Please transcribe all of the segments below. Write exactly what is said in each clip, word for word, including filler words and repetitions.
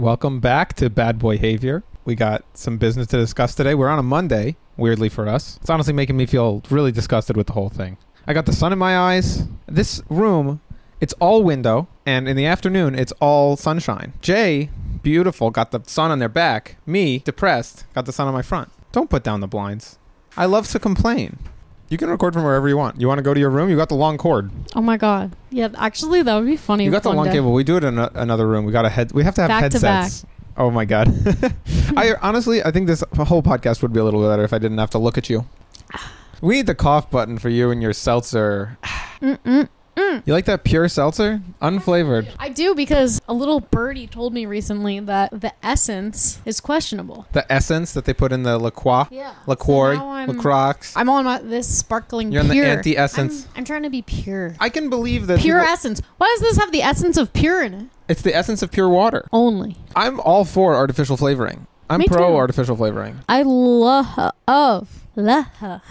Welcome back to Bad Boy Havior. We got some business to discuss today. We're on a Monday, weirdly for us. It's honestly making me feel really disgusted with the whole thing. I got the sun in my eyes. This room, it's all window, and in the afternoon, it's all sunshine. Jay, beautiful, got the sun on their back. Me, depressed, got the sun on my front. Don't put down the blinds. I love to complain. You can record from wherever you want. You want to go to your room? You got the long cord. Oh my god. Yeah, actually that would be funny. You got the long day. cable. We do it in a, another room. We got a head. We have to have back headsets. To back. Oh my god. I honestly, I think this whole podcast would be a little better if I didn't have to look at you. We need the cough button for you and your seltzer. Mm-mm. Mm. You like that pure seltzer? Unflavored. I do, because a little birdie told me recently that the essence is questionable. The essence that they put in the La Croix? Yeah. La Croix? So La Croix? I'm on my, this sparkling You're pure. You're on the anti-essence. I'm, I'm trying to be pure. I can believe that. Pure people, essence. Why does this have the essence of pure in it? It's the essence of pure water. Only. I'm all for artificial flavoring. I'm Me pro too. artificial flavoring. I love of love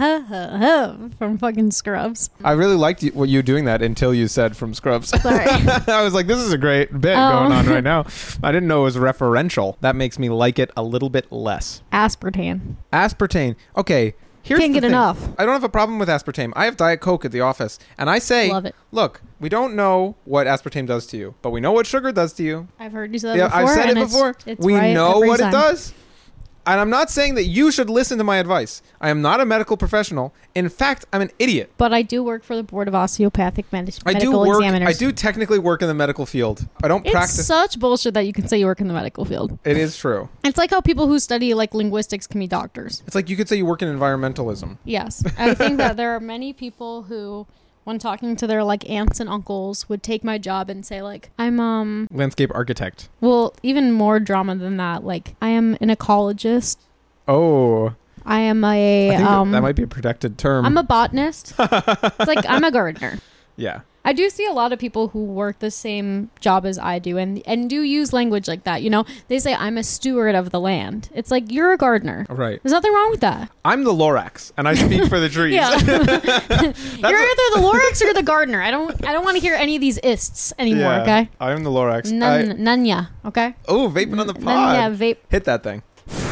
from fucking Scrubs. I really liked you, what you doing that until you said from Scrubs. Sorry. I was like, this is a great bit Oh. going on right now. I didn't know it was referential. That makes me like it a little bit less. Aspartame. Aspartame. Okay. Here's Can't the get thing. enough. I don't have a problem with aspartame. I have Diet Coke at the office, and I say, Love it. look, we don't know what aspartame does to you, but we know what sugar does to you. I've heard you say that Yeah, before. I've said it and before. It's, it's we right know every what time. it does. And I'm not saying that you should listen to my advice. I am not a medical professional. In fact, I'm an idiot. But I do work for the Board of Osteopathic Medi- I do Medical work. Examiners. I do technically work in the medical field. I don't It's practice. such bullshit that you can say you work in the medical field. It is true. It's like how people who study like linguistics can be doctors. It's like you could say you work in environmentalism. Yes. I think that there are many people who, when talking to their like aunts and uncles, would take my job and say like, I'm um Landscape architect. well, even more drama than that, like I am an ecologist. Oh. I am a I think um that, that might be a protected term. I'm a botanist. It's like I'm a gardener. yeah. I do see a lot of people who work the same job as I do and and do use language like that. You know, they say I'm a steward of the land. It's like you're a gardener. Right. There's nothing wrong with that. I'm the Lorax, and I speak for the trees. Yeah. You're either the Lorax or the gardener. I don't I don't want to hear any of these ists anymore, Yeah, okay? I am the Lorax. None, I, Nanya, okay? oh, vaping on the pod. Nanya vape. Hit that thing.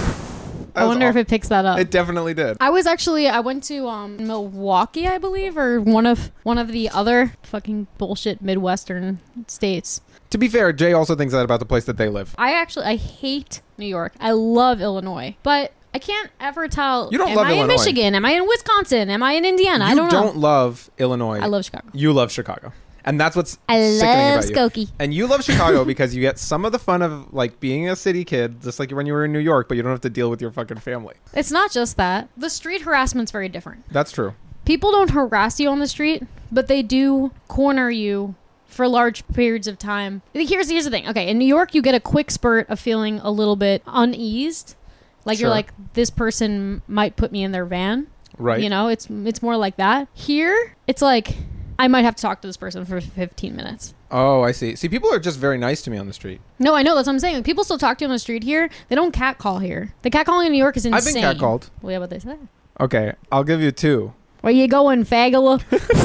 That I was wonder aw- if it picks that up. It definitely did. I was actually I went to um Milwaukee, I believe, or one of one of the other fucking bullshit Midwestern states. To be fair, Jay also thinks that about the place that they live. I actually I hate New York. I love Illinois, but I can't ever tell. You don't am love I Illinois. in Michigan? Am I in Wisconsin? Am I in Indiana? You I don't, don't know. love Illinois. I love Chicago. You love Chicago. And that's what's I sickening love about you. Skokie. And you love Chicago because you get some of the fun of like being a city kid, just like when you were in New York, but you don't have to deal with your fucking family. It's not just that. The street harassment's very different. That's true. People don't harass you on the street, but they do corner you for large periods of time. Here's here's the thing. Okay, in New York, you get a quick spurt of feeling a little bit uneased. Like Sure. you're like, this person might put me in their van. Right. You know, it's it's more like that. Here, it's like, I might have to talk to this person for fifteen minutes. Oh, I see. See, people are just very nice to me on the street. No, I know. That's what I'm saying. People still talk to you on the street here. They don't catcall here. The catcalling in New York is insane. I've been catcalled. Well, yeah, what they say. Okay, I'll give you two. Where you going, fagula?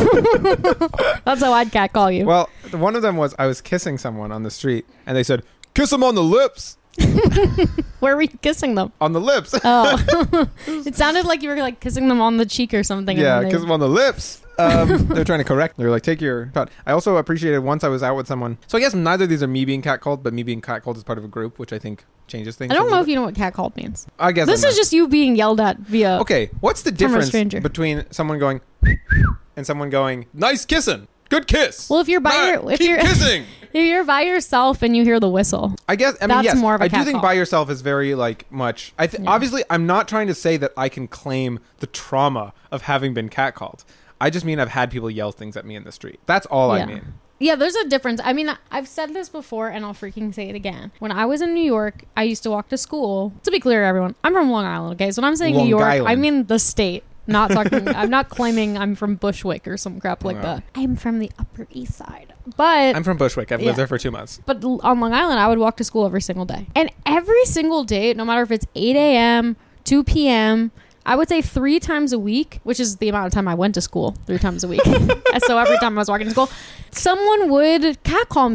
That's how I'd catcall you. Well, one of them was I was kissing someone on the street, and they said, kiss him on the lips. Where were you kissing them? On the lips. Oh. It sounded like you were like kissing them on the cheek or something. Yeah, and then kiss they- him on the lips. Um, they're trying to correct. They're like, take your shot. I also appreciated once I was out with someone. So I guess neither of these are me being catcalled, but me being catcalled is part of a group, which I think changes things. I don't a know little if you know what catcalled means. bit. I guess This I'm is not. just you being yelled at via... Okay, what's the From a difference stranger. between someone going and someone going, nice kissing, good kiss? Well, if you're by Nah, your... If keep you're, kissing. if you're by yourself and you hear the whistle. I guess, I mean, That's yes, more of a I do think catcall. by yourself is very, like, much. I th- Yeah. Obviously, I'm not trying to say that I can claim the trauma of having been catcalled. I just mean I've had people yell things at me in the street. That's all I Yeah. mean. Yeah, there's a difference. I mean, I've said this before, and I'll freaking say it again. When I was in New York, I used to walk to school. To be clear, everyone, I'm from Long Island, okay? So when I'm saying Long New York, Island. I mean the state. Not talking. I'm not claiming I'm from Bushwick or some crap like No. that. I'm from the Upper East Side. But I'm from Bushwick. I've Yeah. lived there for two months. but l- on Long Island, I would walk to school every single day. And every single day, no matter if it's eight a.m., two p.m., I would say three times a week, which is the amount of time I went to school, three times a week. So every time I was walking to school, someone would catcall me.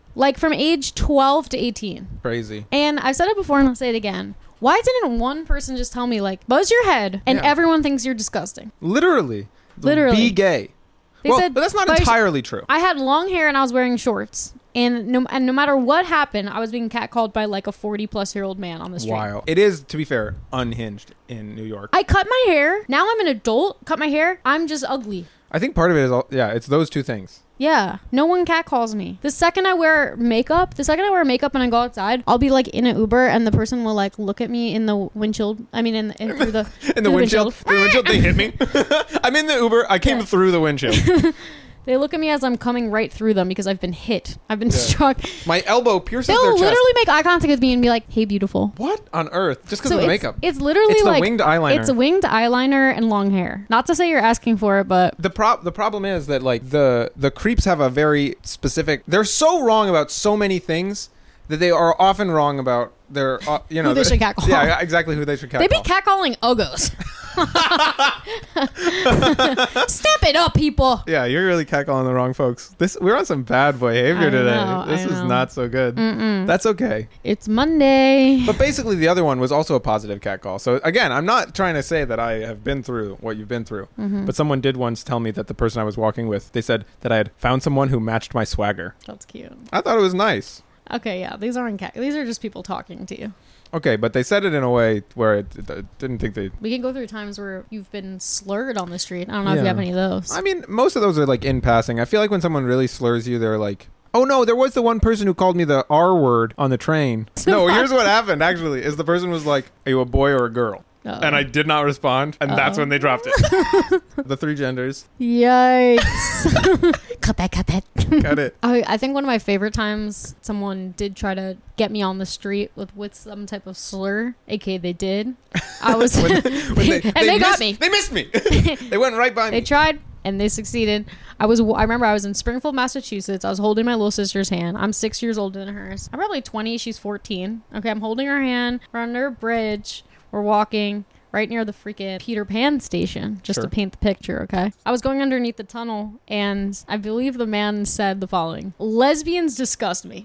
like from age twelve to eighteen. Crazy. And I've said it before and I'll say it again. Why didn't one person just tell me, like, buzz your head, and Yeah. everyone thinks you're disgusting? Literally. Literally. Be gay. They well, said, but that's not "Buzz- entirely true. I had long hair and I was wearing shorts. And no, and no matter what happened, I was being catcalled by like a forty-plus-year-old man on the street. Wow. It is, to be fair, unhinged in New York. I cut my hair. Now I'm an adult. Cut my hair. I'm just ugly. I think part of it is, all, yeah, it's those two things. Yeah. No one catcalls me. The second I wear makeup, the second I wear makeup and I go outside, I'll be like in an Uber and the person will like look at me in the windshield. I mean, in, in through the In the through windshield. Through the windshield, they hit me. I'm in the Uber. I came Yeah. through the windshield. They look at me as I'm coming right through them because I've been hit. I've been Yeah. struck. My elbow pierces They'll their chest. literally make eye contact with me and be like, "Hey, beautiful." What on earth? Just because So of the it's, makeup. it's literally It's the like winged eyeliner. It's a winged eyeliner and long hair. Not to say you're asking for it, but The pro- the problem is that like the the creeps have a very specific. They're so wrong about so many things that they are often wrong about their uh, you know Who they the- should catcall. Yeah, exactly who they should catcall. they be catcalling uggos. Step it up, people. Yeah, you're really catcalling the wrong folks. This we're on some bad behavior I today. know, this I is know. not so good. Mm-mm. That's okay. It's Monday. But basically, the other one was also a positive catcall. So again, I'm not trying to say that I have been through what you've been through. Mhm. But someone did once tell me that the person I was walking with, they said that I had found someone who matched my swagger. That's cute. I thought it was nice. Okay, yeah, these aren't cat. These are just people talking to you. Okay, but they said it in a way where it, it, I didn't think they. We can go through times where you've been slurred on the street. I don't know if Yeah. you have any of those. I mean, most of those are like in passing. I feel like when someone really slurs you, they're like, "Oh no, there was the one person who called me the R word on the train." No, here's what happened. Actually, is the person was like, "Are you a boy or a girl?" Uh-oh. And I did not respond, and that's Uh-oh. when they dropped it. The three genders. Yikes. Cut that, cut that. Got it. I, I think one of my favorite times someone did try to get me on the street with, with some type of slur, aka they did. I was When- when they, and they, got missed- me. They missed me. They went right by They me. tried and they succeeded. I was I remember I was in Springfield, Massachusetts. I was holding my little sister's hand. I'm six years older than hers. I'm probably twenty. She's fourteen. Okay, I'm holding her hand. We're under a bridge. We're walking right near the freaking Peter Pan station, just Sure. to paint the picture, okay? I was going underneath the tunnel, and I believe the man said the following: "Lesbians disgust me."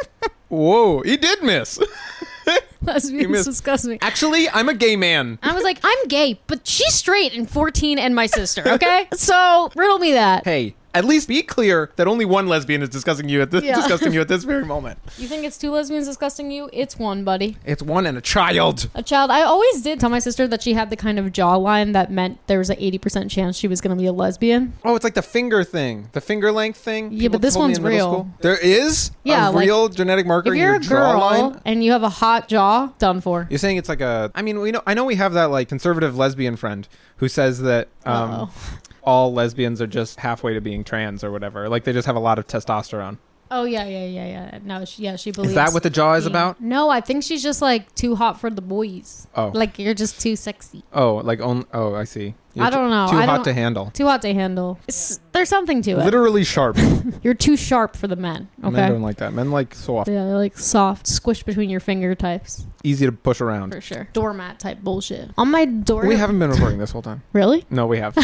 Whoa, he did miss. Lesbians missed. disgust me. Actually, I'm a gay man. I was like, I'm gay, but she's straight and fourteen and my sister, okay? So, riddle me that. Hey, at least be clear that only one lesbian is discussing you at this Yeah. discussing you at this very moment. You think it's two lesbians disgusting you? It's one, buddy. It's one and a child. A child. I always did tell my sister that she had the kind of jawline that meant there was an eighty percent chance she was going to be a lesbian. Oh, it's like the finger thing, the finger length thing. Yeah, People but this told me one's in middle real. school. There is Yeah, a like, real genetic marker If in you're your a girl jawline. and you have a hot jaw, done for. You're saying it's like a. I mean, we know. I know we have that like conservative lesbian friend who says that um, Uh-oh. all lesbians are just halfway to being trans or whatever. Like they just have a lot of testosterone. Oh, yeah, yeah, yeah, yeah. No, she, yeah, she believes. Is that what the jaw is Yeah. about? No, I think she's just like too hot for the boys. Oh, Like you're just too sexy. oh, like on. Oh, I see. You're I don't know. Too I hot don't- to handle. Too hot to handle. It's, there's something to it. Literally sharp. You're too sharp for the men. Men Okay. don't like that. Men like soft, Yeah, they're like soft, squished between your finger types. easy to push around. For sure. Doormat type bullshit. On my door. We haven't been recording this whole time. Really? No, we have.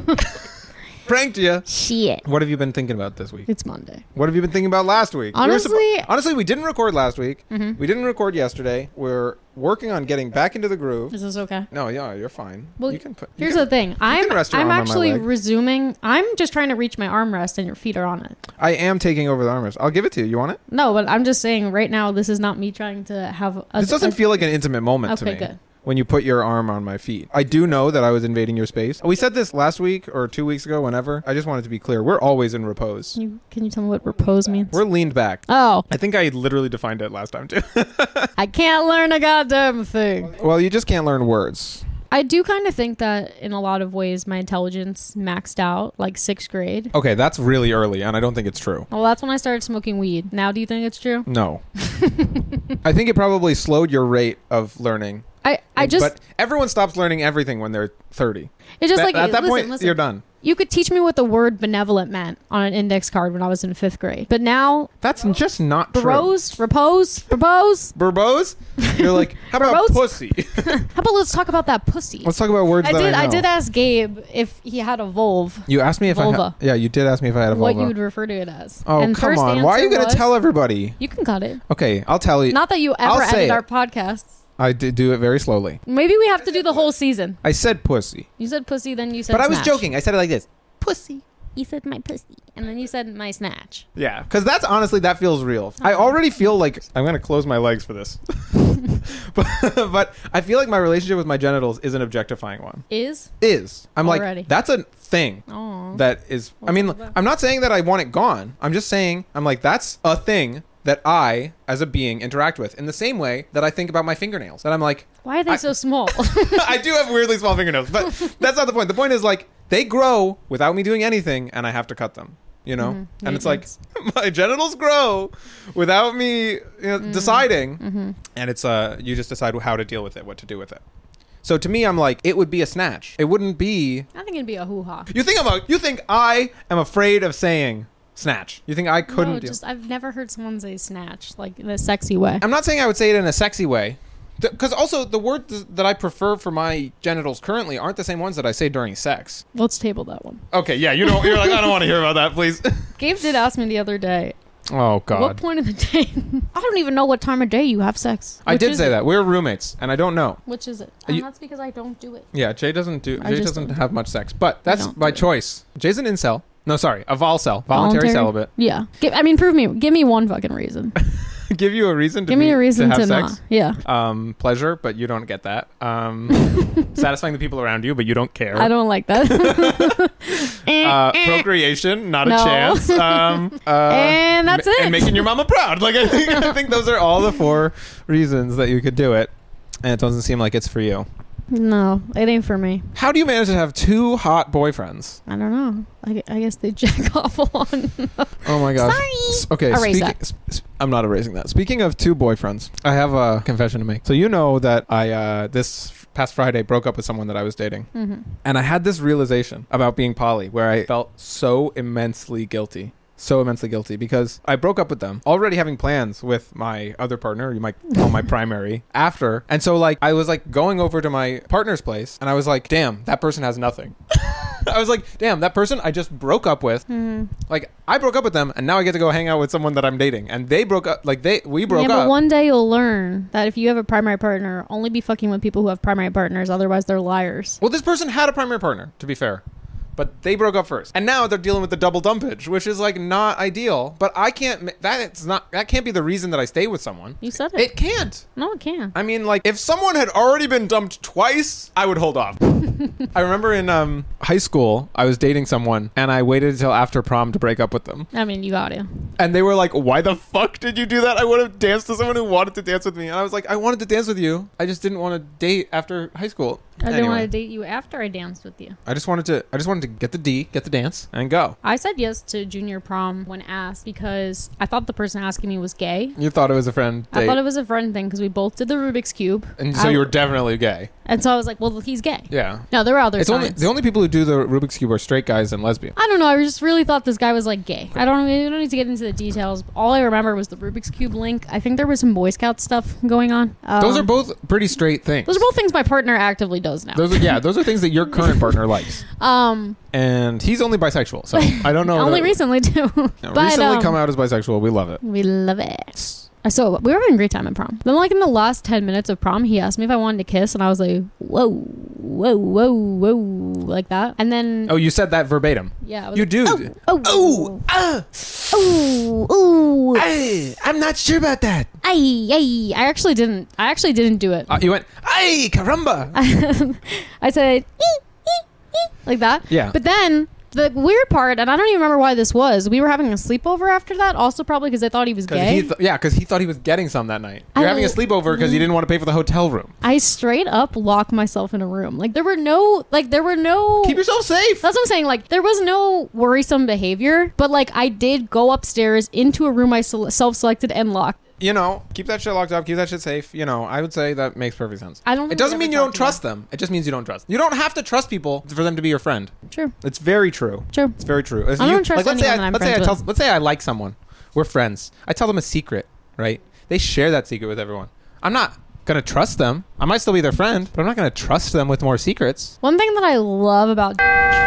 Pranked you. Shit. What have you been thinking about this week? It's Monday. What have you been thinking about last week? We were Honestly, suppo- honestly, we didn't record last week. Mhm. We didn't record yesterday. We're working on getting back into the groove. is this okay? No, yeah, you're fine. Well, you can put. you Here's can- the thing. I'm rest your I'm arm on my actually leg. resuming. I'm just trying to reach my armrest and your feet are on it. I am taking over the armrest. I'll give it to you. You want it? No, but I'm just saying right now this is not me trying to have a This doesn't a- feel like an intimate moment to Okay, me. good. When you put your arm on my feet. I do know that I was invading your space. We said this last week or two weeks ago, whenever. I just wanted to be clear. We're always in repose. Can you, can you tell me what repose means? We're leaned back. Oh, I think I literally defined it last time too. I can't learn a goddamn thing. Well, you just can't learn words. I do kind of think that in a lot of ways my intelligence maxed out like sixth grade. Okay, that's really early, and I don't think it's true. Well, that's when I started smoking weed. Now, do you think it's true? No. I think it probably slowed your rate of learning. I, I And- just But everyone stops learning everything when they're thirty. it's just That- like at that listen, point, listen. you're done. You could teach me what the word benevolent meant on an index card when I was in fifth grade. But now, That's just not true. bros, repose, repose. Burbos? You're like, how about Burbos? pussy? How about let's talk about that pussy? Let's talk about words I that did. I I, know. did ask Gabe if he had a vulve, You asked me if I Vulva. had... Yeah, you did ask me if I had a vulva. what you would refer to it as. Oh, and come first on. Why are you answer going to was- tell everybody? You can cut it. Okay, I'll tell you. Not that you I'll ever say edit our it. podcasts. I did do it very slowly. Maybe we have to do the whole season. I said pussy. You said pussy, then you said But I was snatch. joking. I said it like this. Pussy. You said my pussy, and then you said my snatch. Yeah, because that's honestly, that feels real. I already feel like I'm going to close my legs for this. but, but I feel like my relationship with my genitals is an objectifying one. Is? Is. I'm Already. like, that's a thing Oh. that is, I mean, What's all that? I'm not saying that I want it gone. I'm just saying, I'm like, that's a thing that I, as a being, interact with in the same way that I think about my fingernails. That I'm like, Why are they I- so small? I do have weirdly small fingernails, but that's not the point. The point is like they grow without me doing anything, and I have to cut them. You know, Mhm. and it's like Maintenance. my genitals grow without me you know, Mm. deciding, hmm and it's uh you just decide how to deal with it, what to do with it. So to me, I'm like, it would be a snatch. It wouldn't be. I think it'd be a hoo-ha. You think I'm a, You think I am afraid of saying snatch? You think I couldn't? No, do just I've never heard someone say snatch like in a sexy way. I'm not saying I would say it in a sexy way. Because also, the words that I prefer for my genitals currently aren't the same ones that I say during sex. Let's table that one. Okay, yeah, you know, you're like, I don't want to hear about that, please. Gabe did ask me the other day, Oh, what God. point of the day? I don't even know what time of day you have sex. I Which did is say it? that. We're roommates, and I don't know. Which is it? Are And you- that's because I don't do it. Yeah, Jay doesn't do. I Jay just doesn't don't. have much sex, but that's don't by do it. choice. Jay's an incel. No, sorry, a volcel, voluntary, celibate. Yeah. Gi- I mean, prove me. Give me one fucking reason. Give you a reason to Give me be- a reason to to, have not. sex. Yeah. Um, pleasure, but you don't get that. Um, satisfying the people around you, but you don't care. I don't like that. Eh, Uh, eh. procreation, not No. a chance. Um, uh, And that's ma- it. And making your mama proud. Like I think, I think those are all the four reasons that you could do it, and it doesn't seem like it's for you. No, it ain't for me. How do you manage to have two hot boyfriends? I don't know. I, I guess they jack off a lot. Oh my gosh. Sorry. S- Okay, Erase speaking, that. s- s- I'm not erasing that. Speaking of two boyfriends, I have a confession to make. So you know that I uh, this f- past Friday broke up with someone that I was dating, hmm and I had this realization about being poly, where I felt so immensely guilty. So immensely guilty because I broke up with them already having plans with my other partner, you might call my primary, after. And so like I was like going over to my partner's place and I was like, damn, that person has nothing. I was like, damn, that person I just broke up with, hmm like I broke up with them and now I get to go hang out with someone that I'm dating. And they broke up, like they, we broke yeah, but up. one day you'll learn that if you have a primary partner, only be fucking with people who have primary partners. Otherwise, they're liars. Well, this person had a primary partner, to be fair. But they broke up first. And now they're dealing with the double dumpage, which is like not ideal. But I can't, ma- that it's not, that can't be the reason that I stay with someone. You said it. It can't. no, it can't. I mean, like, if someone had already been dumped twice, I would hold off. I remember in um, high school, I was dating someone, and I waited until after prom to break up with them. I mean, you got to. And they were like, why the fuck did you do that? I would have danced to someone who wanted to dance with me. And I was like, I wanted to dance with you. I just didn't want to date after high school. I didn't Anyway, want to date you after I danced with you. I just wanted to, I just wanted to get the D, get the dance, and go. I said yes to junior prom when asked because I thought the person asking me was gay. You thought it was a friend date. I thought it was a friend thing because we both did the Rubik's Cube. and so I- you were definitely gay. And so I was like, well, he's gay. Yeah. No, there were other It's only signs. the only people who do the Rubik's Cube are straight guys and lesbians. I don't know. I just really thought this guy was like gay. I don't. I don't need to get into the details. All I remember was the Rubik's Cube link. I think there was some Boy Scout stuff going on. Um, Those are both pretty straight things. Those are both things my partner actively does now. Those are, yeah, those are things that your current partner likes. um, And he's only bisexual, so I don't know. only that- recently too. No, but, recently um, come out as bisexual. We love it. We love it. So we were having a great time at prom. Then, like in the last ten minutes of prom, he asked me if I wanted to kiss, and I was like, "Whoa, whoa, whoa, whoa," like that. And then, Oh, you said that verbatim. yeah, I was You like, do. Oh, Oh, ah, oh, oh, ay, I'm not sure about that. ay, ay. I actually didn't. I actually didn't do it. Uh, you went, ay, caramba. I said, "Ee, ee, ee," like that. Yeah. But then the weird part, and I don't even remember why this was. We were having a sleepover after that. Also, probably because I thought he was 'Cause gay. he th- yeah, because he thought he was getting some that night. You're I- having a sleepover because you didn't want to pay for the hotel room. I straight up locked myself in a room. Like there were no, like there were no. Keep yourself safe. That's what I'm saying. Like, there was no worrisome behavior, but like, I did go upstairs into a room I sel- self-selected and locked. you know, keep that shit locked up, keep that shit safe. You know, I would say that makes perfect sense. I don't. It think doesn't we mean ever you don't talked trust about them. It just means you don't trust. You don't have to trust people for them to be your friend. it. True. It's very true. True. It's very true. If I you- don't trust like, let's say anyone I, that I'm let's say I friends tell, with. let's say I like someone. We're friends. I tell them a secret, right? They share that secret with everyone. I'm not gonna trust them. I might still be their friend, but I'm not gonna trust them with more secrets. One thing that I love about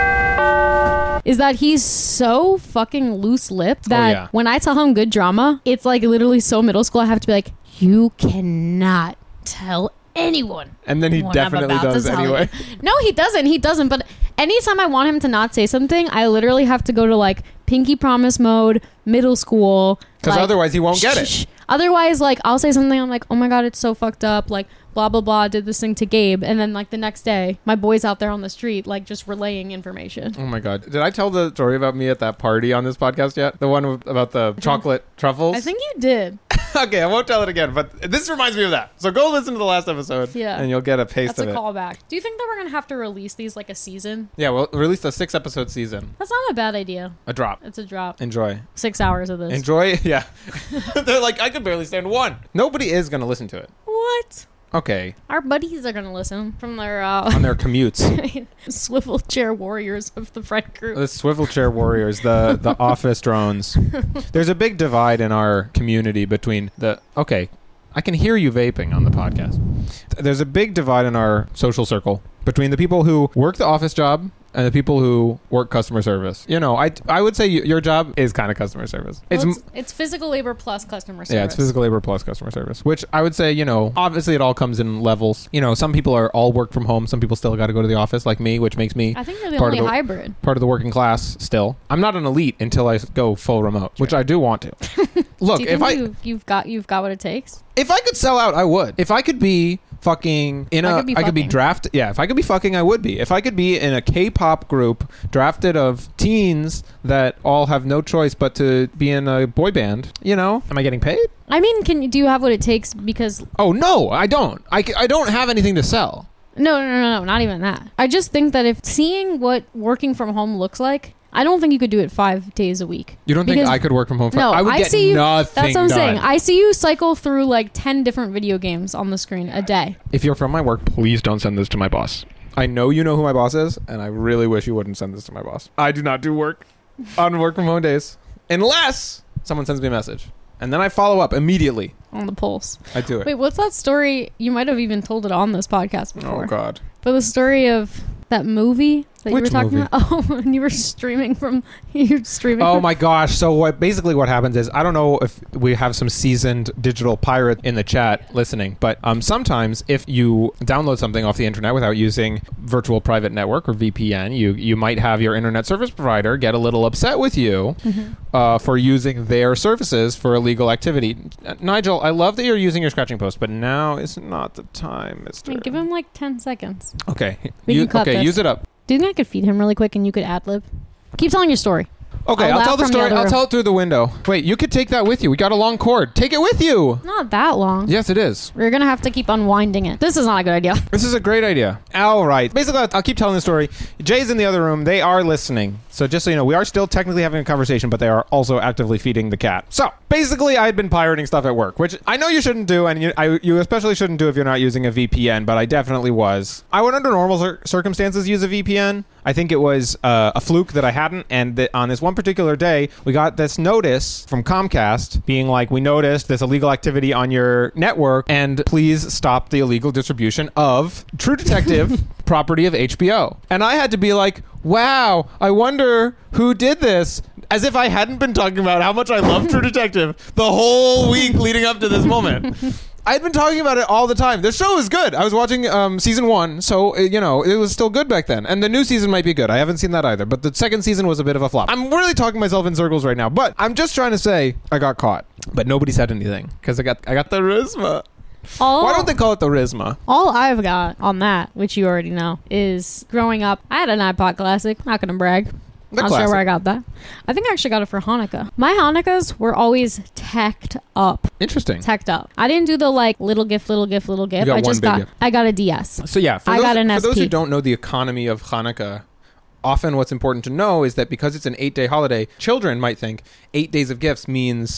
is that he's so fucking loose-lipped that Oh, yeah. when I tell him good drama, it's like literally so middle school. I have to be like, you cannot tell anyone. And then he what I'm definitely about to does tell anyway. you. No, he doesn't. He doesn't. But anytime I want him to not say something, I literally have to go to like pinky promise mode, middle school. Because like, otherwise he won't get shh, it. shh. Otherwise, like, I'll say something, I'm like, oh my god, it's so fucked up, like, blah blah blah, did this thing to Gabe, and then like the next day my boy's out there on the street like just relaying information. Oh my god. Did I tell the story about me at that party on this podcast yet? The one with, about the chocolate truffles? I think you did. Okay, I won't tell it again, but this reminds me of that. So go listen to the last episode Yeah. and you'll get a taste That's a of it. callback. Do you think that we're gonna have to release these like a season? Yeah, we'll release a six episode season. That's not a bad idea. A drop. It's a drop. Enjoy. Six hours of this. Enjoy. Yeah. They're like, I could barely stand one. Nobody is going to listen to it. What? Okay. Our buddies are gonna listen from their uh On their commutes. swivel chair warriors of the friend group. The swivel chair warriors, the the office drones. There's a big divide in our community between the okay, I can hear you vaping on the podcast. There's a big divide in our social circle between the people who work the office job and the people who work customer service. You know, I I would say y- your job is kind of customer service. Well, It's, it's, it's physical labor plus customer service. yeah, it's physical labor plus customer service, which I would say, you know, obviously it all comes in levels. You know, some people are all work from home. Some people still got to go to the office like me, which makes me I think you're the part of only the- hybrid. part of the working class still. I'm not an elite until I go full remote, which I do want to. Look, Do you if think I you, you've got you've got what it takes? if I could sell out, I would. If I could be fucking in I a could be I could be fucking. drafted. Yeah, if I could be fucking, I would be. If I could be in a K-pop group drafted of teens that all have no choice but to be in a boy band, you know, am I getting paid? I mean, can you do you have what it takes? Because Oh no, I don't. I, c- I don't have anything to sell. no, no, no, no, not even that. I just think that if seeing what working from home looks like, I don't think you could do it five days a week. You don't Because- think I could work from home? For, No, I would I get see you- nothing That's what I'm done. saying. I see you cycle through like ten different video games on the screen a day. If you're from my work, please don't send this to my boss. I know you know who my boss is, and I really wish you wouldn't send this to my boss. I do not do work on work from home days unless someone sends me a message, and then I follow up immediately. On the pulse. I do it. Wait, what's that story? You might have even told it on this podcast before. Oh God. But the story of that movie that Which you were talking movie? about. Oh, when you were streaming from you were streaming. Oh from, my gosh. So what basically what happens is, I don't know if we have some seasoned digital pirate in the chat listening, but um, sometimes if you download something off the internet without using virtual private network or V P N, you you might have your internet service provider get a little upset with you Mhm. uh, for using their services for illegal activity. Uh, Nigel, I love that you're using your scratching post, but now is not the time, mister. Hey, give him like ten seconds. Okay. We You- can cut okay, this. use it up. Do you think I could feed him really quick and you could ad lib? Keep telling your story. Okay, I'll I'll, laugh tell the from the story. other I'll room. tell it through the window. Wait, you could take that with you. We got a long cord. Take it with you. Not that long. Yes, it is. We're gonna have to keep unwinding it. This is not a good idea. This is a great idea. All right. Basically, I'll I'll keep telling the story. Jay's in the other room. They are listening. So just so you know, we are still technically having a conversation, but they are also actively feeding the cat. So basically, I had been pirating stuff at work, which I know you shouldn't do, and you, I, you especially shouldn't do if you're not using a V P N, but I definitely was. I would, under normal cir- circumstances, use a V P N. I think it was uh, a fluke that I hadn't, and that on this one particular day, we got this notice from Comcast being like, we noticed this illegal activity on your network, and please stop the illegal distribution of True Detective, property of H B O. And I had to be like, wow, I wonder who did this. As if I hadn't been talking about how much I love True Detective the whole week leading up to this moment. I'd been talking about it all the time. The show is good. I was watching um, season one, so, uh, you know, it was still good back then. And the new season might be good. I haven't seen that either. But the second season was a bit of a flop. I'm really talking myself in circles right now. But I'm just trying to say I got caught. But nobody said anything because I got I got the charisma. All, Why don't they call it the charisma? all I've got on that, which you already know, is growing up, I had an iPod Classic. Not gonna brag. The Not classic. sure where I got that. I think I actually got it for Hanukkah. My Hanukkahs were always teched up. Interesting. Teched up. I didn't do the like little gift, little gift, little gift. got I one just big got gift. I got a D S. So yeah, for, I those, got an for those S P. who don't know the economy of Hanukkah, often what's important to know is that because it's an eight-day holiday, children might think eight days of gifts means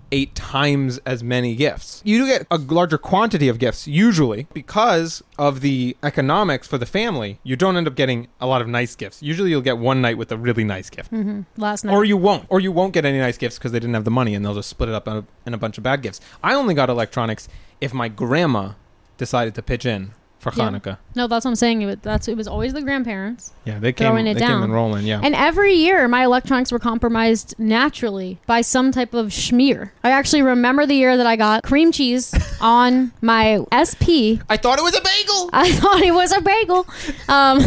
eight times as many gifts. You do get a larger quantity of gifts, usually, because of the economics for the family. You don't end up getting a lot of nice gifts. Usually you'll get one night with a really nice gift. Mm-hmm. Last night. Or you won't. Or you won't get any nice gifts because they didn't have the money and they'll just split it up in a, in a bunch of bad gifts. I only got electronics if my grandma decided to pitch in for Yeah. Hanukkah. No, that's what I'm saying. It was, that's, it was always the grandparents. Yeah, they came, Throwing it they down. came and rolling, yeah. And every year, my electronics were compromised naturally by some type of schmear. I actually remember the year that I got cream cheese on my S P. I thought it was a bagel! I thought it was a bagel. Um,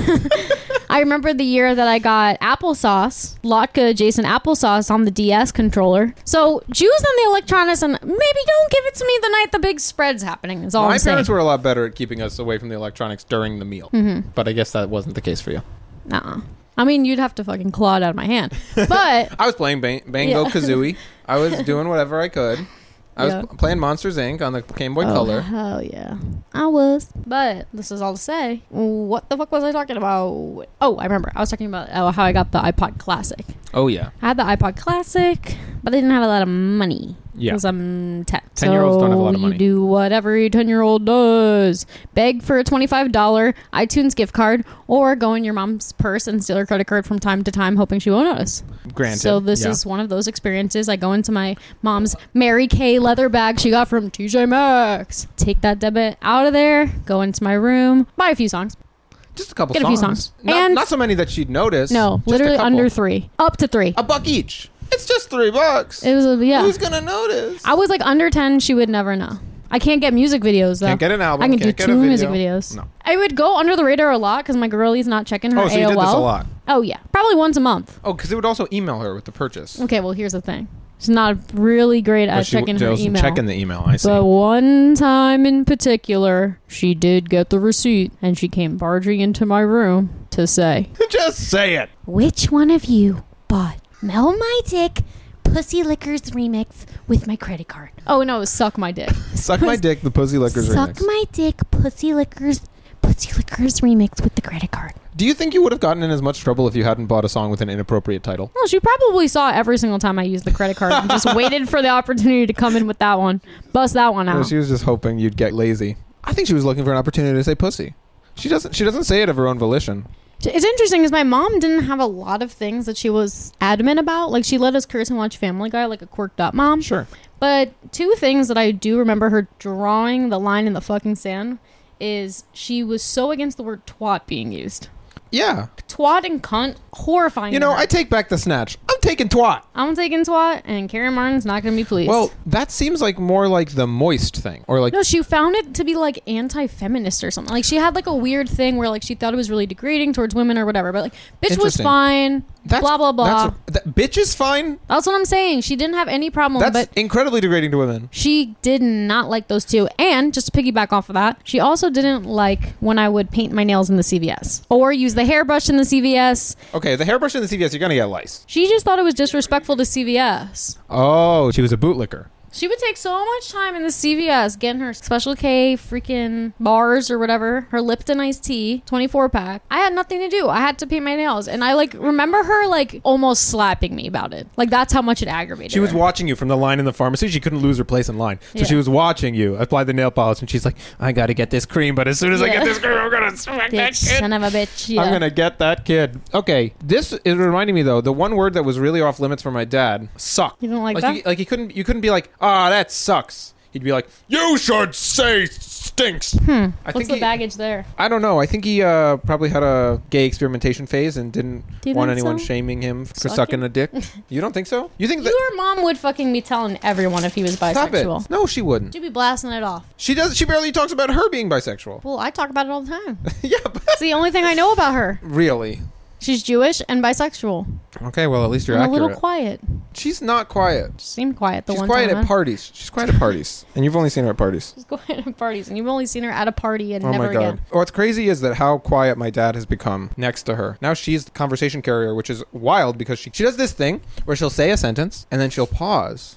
I remember the year that I got applesauce, Lotka adjacent applesauce on the D S controller. So choose on the electronics and maybe don't give it to me the night the big spread's happening. Is all My I'm saying. parents were a lot better at keeping us away from the electronics during the meal. Mm-hmm. But I guess that wasn't the case for you. Nuh-uh. I mean, you'd have to fucking claw it out of my hand. But I was playing Bang- Bango Yeah. Kazooie. I was doing whatever I could. I was Yeah. p- playing Monsters Incorporated on the Game Boy oh, Color. hell yeah. I was. But this is all to say, what the fuck was I talking about? Oh, I remember. I was talking about oh, how I got the iPod Classic. Oh, yeah. I had the iPod Classic, but I didn't have a lot of money. Yeah. Because I'm ten. ten-year-olds don't have a lot of So money. you do whatever a ten-year-old does. Beg for a twenty-five dollars iTunes gift card or go in your mom's purse and steal her credit card from time to time, hoping she won't notice. Granted. So this yeah. is one of those experiences. I go into my mom's Mary Kay leather bag she got from T J Maxx. Take that debit out of there. Go into my room. Buy a few songs. Just a couple Get a songs. few songs. Not, And- not so many that she'd notice. No, Just a literally couple. under three. Up to three. A buck each. It's just three bucks. It was a, yeah. Who's going to notice? I was like under ten. She would never know. I can't get music videos though. Can't get an album. I can do can't get a two video. music videos. No. I would go under the radar a lot because my girlie's not checking her Oh, so A O L. you did this a lot. Oh yeah, probably once a month. Oh, because it would also email her with the purchase. Okay, well here's the thing. She's not really great Or at she checking she her wasn't email. checking the email. I see. But one time in particular, she did get the receipt and she came barging into my room to say, Just say it. "Which one of you bought Mel My Dick Pussy Lickers remix with my credit card?" Oh no, it was Suck My Dick. Suck my dick, the Pussy Lickers Suck remix. My Dick Pussy Lickers Pussy Lickers remix with the credit card. Do you think you would have gotten in as much trouble if you hadn't bought a song with an inappropriate title? Well, she probably saw it every single time I used the credit card and just waited for the opportunity to come in with that one. Bust that one Or out. she was just hoping you'd get lazy. I think she was looking for an opportunity to say pussy. She doesn't. She doesn't say it of her own volition. It's interesting because my mom didn't have a lot of things that she was adamant about. Like, she let us curse and watch Family Guy like a quirked up mom. Sure. But two things that I do remember her drawing the line in the fucking sand is she was so against the word twat being used. Yeah. Twat and cunt, horrifying. You to know, her. I take back the snatch. I'm taking twat. I'm taking twat, and Karen Martin's not going to be pleased. Well, that seems like more like the moist thing, or like No, she found it to be like anti-feminist or something. Like she had like a weird thing where like she thought it was really degrading towards women or whatever. But like, bitch was Interesting. fine. that's blah blah blah. That's, that, bitch is fine. That's what I'm saying. She didn't have any problem. That's but incredibly degrading to women. she did not like those two. And just to piggyback off of that, she also didn't like when I would paint my nails in the C V S or use the hairbrush in the C V S. Okay, the hairbrush in the C V S, you're gonna get lice. She just thought it was disrespectful to C V S. Oh, she was a bootlicker. She would take so much time in the C V S getting her Special K freaking bars or whatever, her Lipton iced tea, twenty-four pack. I had nothing to do. I had to paint my nails. And I like remember her like almost slapping me about it. Like that's how much it aggravated She was her. watching you from the line in the pharmacy. She couldn't lose her place in line. So Yeah. she was watching you apply the nail polish, and she's like, I gotta get this cream, but as soon as I Yeah. get this cream, I'm gonna smack that Bitch, kid. son of a bitch. Yeah. I'm gonna get that kid. Okay, this is reminding me though. The one word that was really off limits for my dad, suck. You don't like, Like, that? you, like you couldn't, you couldn't be like, ah, that sucks. He'd be like, you should say stinks. hmm. I What's think the he- baggage there? I don't know. I think he uh, probably had a gay experimentation phase and didn't Do you want think anyone so? shaming him for Sucking? sucking a dick. You don't think so? You think that? Your mom would fucking be telling everyone if he was Stop bisexual. it. No, she wouldn't. She'd be blasting it off. She does. She barely talks about her being bisexual. Well, I talk about it all the time. Yeah, but It's the only thing I know about her. really. She's Jewish and bisexual. Okay, well at least you're And a accurate. little quiet. She's not quiet. She seemed quiet the She's one quiet time. at huh? parties. She's quiet at parties, and you've only seen her at parties. She's quiet at parties, and you've only seen her at a party and Oh never my god! again. What's crazy is that how quiet my dad has become next to her. Now she's the conversation carrier, which is wild because she she does this thing where she'll say a sentence and then she'll pause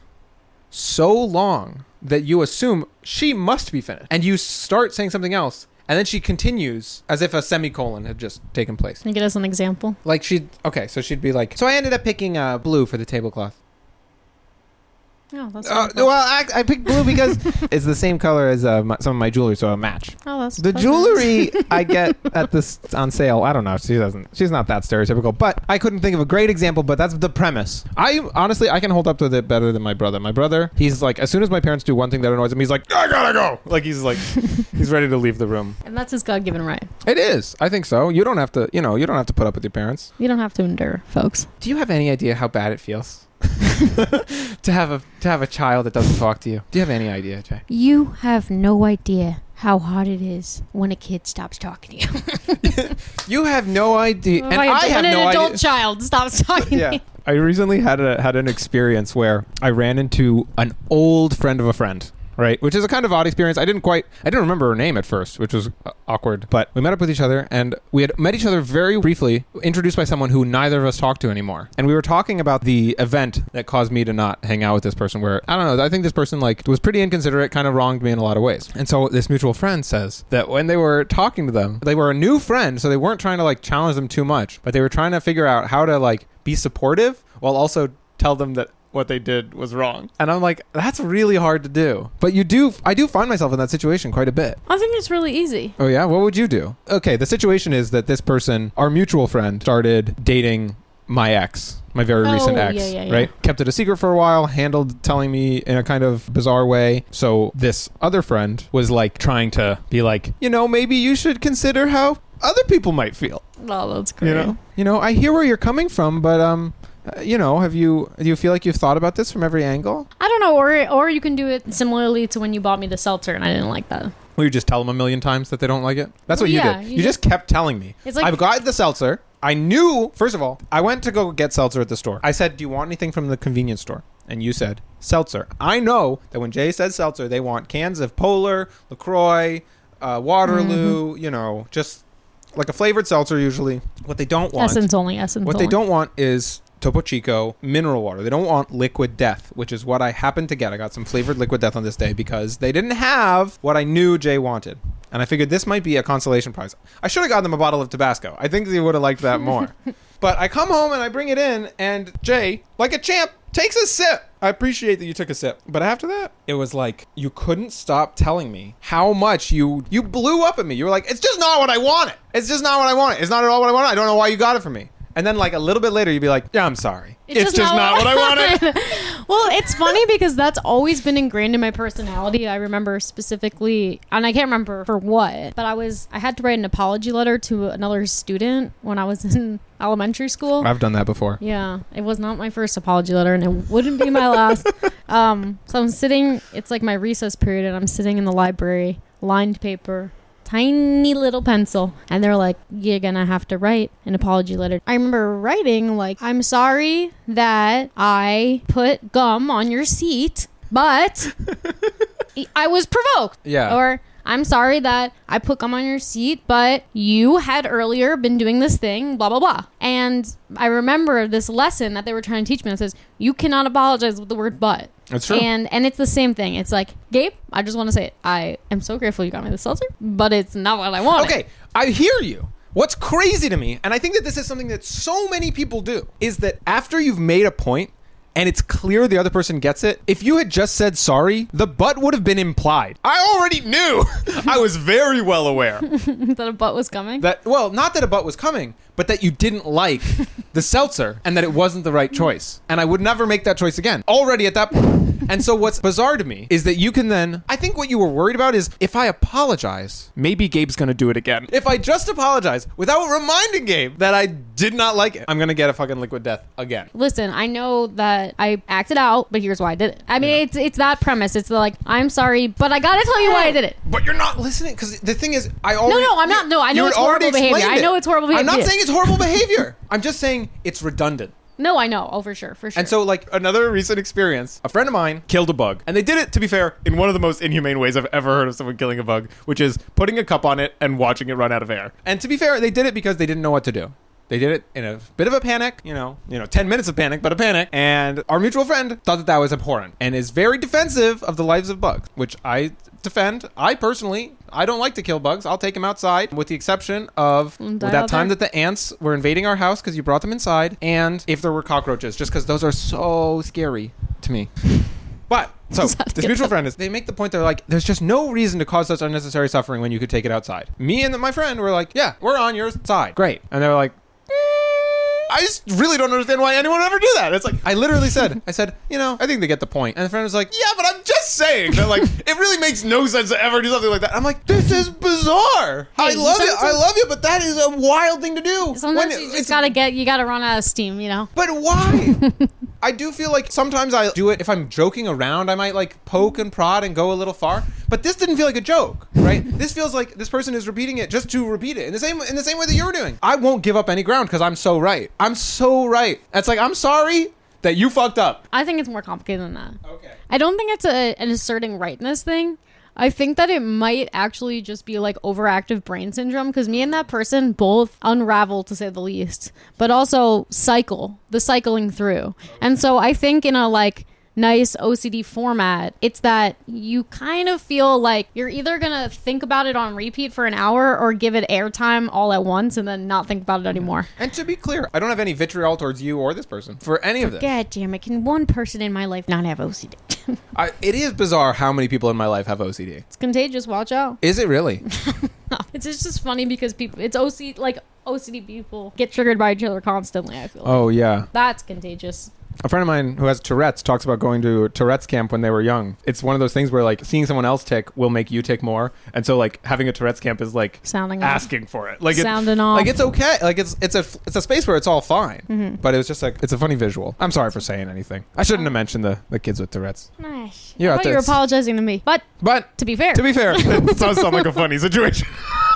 so long that you assume she must be finished, and you start saying something else. And then she continues as if a semicolon had just taken place. Can you get us an example? Like she'd, okay, so she'd be like, so I ended up picking uh, blue for the tablecloth. Oh, that's Uh, well, I, I picked blue because it's the same color as uh, my, some of my jewelry, so a match. Oh, that's The that's jewelry I get at this on sale. I don't know. She doesn't. She's not that stereotypical. But I couldn't think of a great example. But that's the premise. I honestly I can hold up to it better than my brother. My brother, he's like, as soon as my parents do one thing that annoys him, he's like, I gotta go. Like he's like, he's ready to leave the room. And that's his God-given right. It is. I think so. You don't have to. You know, you don't have to put up with your parents. You don't have to endure, folks. Do you have any idea how bad it feels? to have a to have a child that doesn't talk to you. Do you have any idea, Jay? You have no idea how hard it is when a kid stops talking to you. You have no idea, and When I have an no adult idea. child stops talking Yeah. to you. I recently had a had an experience where I ran into an old friend of a friend. Right, which is a kind of odd experience. I didn't quite, I didn't remember her name at first, which was uh, awkward. But we met up with each other, and we had met each other very briefly, introduced by someone who neither of us talk to anymore. And we were talking about the event that caused me to not hang out with this person. Where I don't know, I think this person like was pretty inconsiderate, kind of wronged me in a lot of ways. And so this mutual friend says that when they were talking to them, they were a new friend, so they weren't trying to like challenge them too much, but they were trying to figure out how to like be supportive while also tell them that what they did was wrong. And I'm like, that's really hard to do. But you do, I do find myself in that situation quite a bit. I think it's really easy. Oh yeah? What would you do? Okay, the situation is that this person, our mutual friend, started dating my ex, my very Oh, recent ex, yeah, yeah, yeah. right? Kept it a secret for a while, handled telling me in a kind of bizarre way. So this other friend was like trying to be like, you know, maybe you should consider how other people might feel. Oh, that's great. You know? You know, I hear where you're coming from, but um Uh, you know, have you, do you feel like you've thought about this from every angle? I don't know, or or you can do it similarly to when you bought me the seltzer and I didn't like that. Will you just tell them a million times that they don't like it? That's Well, what you yeah, did. you You just kept telling me. It's like- I've got the seltzer. I knew, first of all, I went to go get seltzer at the store. I said, do you want anything from the convenience store? And you said, seltzer. I know that when Jay says seltzer, they want cans of Polar, LaCroix, uh, Waterloo, Mm-hmm. you know, just like a flavored seltzer usually. What they don't want, Essence only, essence what only. they don't want is Topo Chico mineral water. They don't want Liquid Death, which is what I happened to get. I got some flavored Liquid Death on this day because they didn't have what I knew Jay wanted. And I figured this might be a consolation prize. I should have gotten them a bottle of Tabasco. I think they would have liked that more. But I come home and I bring it in, and Jay, like a champ, takes a sip. I appreciate that you took a sip. But after that, it was like you couldn't stop telling me how much you you blew up at me. You were like, it's just not what I wanted. It's just not what I wanted. It's not at all what I wanted. I don't know why you got it for me. And then like a little bit later, you'd be like, yeah, I'm sorry. It's, it's just, just not, not what I wanted. Well, it's funny because that's always been ingrained in my personality. I remember specifically, and I can't remember for what, but I was, I had to write an apology letter to another student when I was in elementary school. I've done that before. Yeah. It was not my first apology letter and it wouldn't be my last. um, so I'm sitting, it's like my recess period and I'm sitting in the library, lined paper, tiny little pencil, and they're like, you're gonna have to write an apology letter. I remember writing like, I'm sorry that I put gum on your seat, but I was provoked. Yeah. Or I'm sorry that I put gum on your seat, but you had earlier been doing this thing, blah, blah, blah. And I remember this lesson that they were trying to teach me that says, you cannot apologize with the word but. That's true. And and it's the same thing. It's like, Gabe, I just want to say it. I am so grateful you got me the seltzer, but it's not what I wanted. Okay, I hear you. What's crazy to me, and I think that this is something that so many people do, is that after you've made a point and it's clear the other person gets it, if you had just said sorry, the but would have been implied. I already knew. I was very well aware. That a butt was coming? That, well, not that a butt was coming, but that you didn't like the seltzer and that it wasn't the right choice. And I would never make that choice again. Already at that point. And so what's bizarre to me is that you can then, I think what you were worried about is if I apologize, maybe Gabe's going to do it again. If I just apologize without reminding Gabe that I did not like it, I'm going to get a fucking Liquid Death again. Listen, I know that I acted out, but here's why I did it. I mean, Yeah. it's it's that premise. It's like, I'm sorry, but I gotta tell you why I did it. But you're not listening, because the thing is, I already... no, I'm not- no, I know you it's had already horrible behavior. explained I know it. it's horrible I'm not behavior. saying it's horrible behavior. I'm just saying it's redundant. No, I know. Oh, for sure, for sure. And so, like, another recent experience, a friend of mine killed a bug. And they did it, to be fair, in one of the most inhumane ways I've ever heard of someone killing a bug, which is putting a cup on it and watching it run out of air. And to be fair, they did it because they didn't know what to do. They did it in a bit of a panic, you know, you know, ten minutes of panic, but a panic. And our mutual friend thought that that was abhorrent and is very defensive of the lives of bugs, which I defend. I personally, I don't like to kill bugs. I'll take them outside, with the exception of Mm, die that out time there. that the ants were invading our house because you brought them inside, and if there were cockroaches, just because those are so scary to me. But so Just had to this get mutual that. friend is. They make the point. They're like, there's just no reason to cause such unnecessary suffering when you could take it outside. Me and my friend were like, yeah, we're on your side. Great. And they were like, I just really don't understand why anyone would ever do that. It's like, I literally said, I said, you know, I think they get the point. And the friend was like, yeah, but I'm just saying that, like, it really makes no sense to ever do something like that. I'm like, this is bizarre. I Hey, love you. I sometimes- love you, but that is a wild thing to do. Sometimes When you it's- just gotta get, you gotta run out of steam, you know? But why? I do feel like sometimes I do it if I'm joking around. I might like poke and prod and go a little far. But this didn't feel like a joke, right? This feels like this person is repeating it just to repeat it in the same in the same way that you were doing. I won't give up any ground because I'm so right. I'm so right. It's like, I'm sorry that you fucked up. I think it's more complicated than that. Okay. I don't think it's a, an asserting rightness thing. I think that it might actually just be like overactive brain syndrome because me and that person both unravel, to say the least, but also cycle, the cycling through. And so I think in a like nice O C D format, it's that you kind of feel like you're either gonna think about it on repeat for an hour or give it airtime all at once and then not think about it anymore. And to be clear, I don't have any vitriol towards you or this person for any of this. God damn it, can one person in my life not have O C D? I, it is bizarre how many people in my life have O C D. It's contagious, watch out. Is it really? It's just just funny because people, it's O C D, like O C D people get triggered by each other constantly, I feel like. Oh, yeah. That's contagious. A friend of mine who has Tourette's talks about going to Tourette's camp when they were young. It's one of those things where like seeing someone else tick will make you tick more, and so like having a Tourette's camp is like Sounding off. asking for it. Like Sounding it, off. Like it's okay. Like it's it's a it's a space where it's all fine. Mm-hmm. But it was just like it's a funny visual. I'm sorry for saying anything. I shouldn't have mentioned the, the kids with Tourette's. Nice. Yeah, I thought you were that's- apologizing to me. But But to be fair, to be fair, it does sound like a funny situation.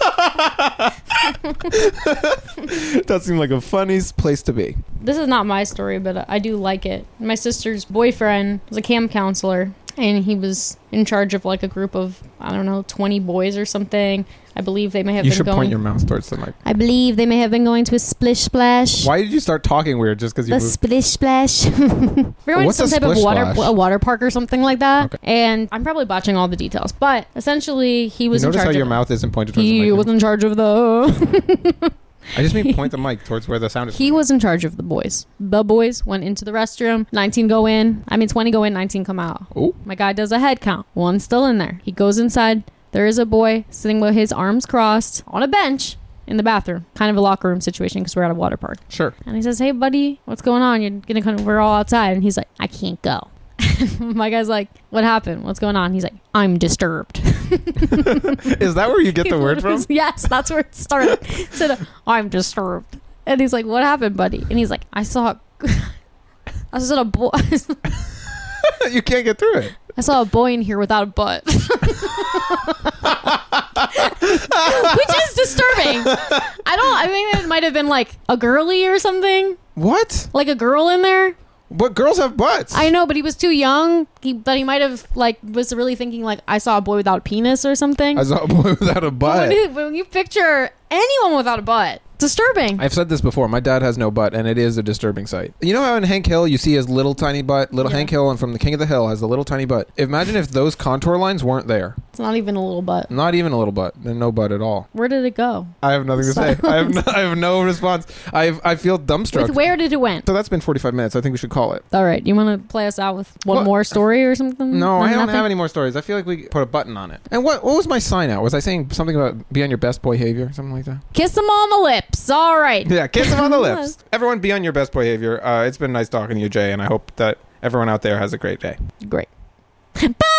It does seem like a funny place to be. this is not my story, but I do like it. My sister's boyfriend was a camp counselor, and he was in charge of like a group of, I don't know, twenty boys or something. I believe they may have You been should going. point your mouth towards the mic. I believe they may have been going to a splish splash. Why did you start talking weird just because you The moved? splish splash. We're going What's to a some type of splish water splash? a water park or something like that. Okay. And I'm probably botching all the details, but essentially he was You in notice charge how your of mouth isn't pointed towards he the mic? was in charge of the I just mean point the mic towards where the sound is. he was in charge of the boys. The boys went into the restroom. nineteen go in. I mean twenty go in, nineteen come out. Oh. My guy does a head count. One's still in there. He goes inside. There is a boy sitting with his arms crossed on a bench in the bathroom. Kind of a locker room situation because we're at a water park. Sure. And he says, "Hey, buddy, what's going on? You're gonna come. We're all outside." And he's like, "I can't go." My guy's like, "What happened? What's going on?" He's like, "I'm disturbed." Is that where you get the word from? Yes, that's where it started. He said, "I'm disturbed," and he's like, "What happened, buddy?" And he's like, "I saw, I saw a boy. You can't get through it. I saw a boy in here without a butt," which is disturbing. I don't. I think it might have been like a girly or something, What? like a girl in there. But girls have butts. I know, but he was too young. He, but he might have like was really thinking like I saw a boy without a penis or something. I saw a boy without a butt. When you, when you picture anyone without a butt, disturbing. I've said this before. My dad has no butt, and it is a disturbing sight. You know how in Hank Hill you see his little tiny butt? Little Yeah. Hank Hill, and from The King of the Hill has the little tiny butt. Imagine if those contour lines weren't there. It's not even a little butt. Not even a little butt. Then no butt at all. Where did it go? I have nothing to say. I have no, I have no response. I have, I feel dumbstruck. With where did it went? So that's been forty-five minutes. I think we should call it. All right, you want to play us out with one What? more story or something? No, I don't Nothing? have any more stories. I feel like we put a button on it. And what what was my sign out? Was I saying something about be on your best behavior? Something like that? Kiss them on the lips. All right. Yeah, kiss him on the lips. Everyone be on your best behavior. Uh, it's been nice talking to you, Jay, and I hope that everyone out there has a great day. Great. Bye.